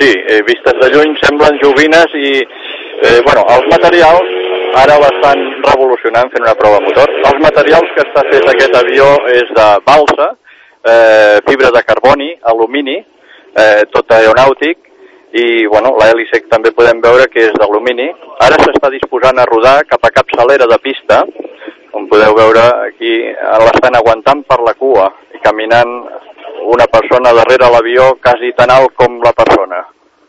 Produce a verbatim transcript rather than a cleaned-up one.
sí, eh, vistes de lluny semblen joguines i, eh, bueno, els materials, ara l'estan revolucionant fent una prova motor. Els materials que està fet aquest avió és de balsa, eh, fibra de carboni, alumini, eh, tot aeronàutic, i bueno, l'hèlice també podem veure que és d'alumini. Ara s'està disposant a rodar cap a capçalera de pista, com podeu veure aquí, l'estan aguantant per la cua i caminant una persona darrere l'avió quasi tan alt com la persona.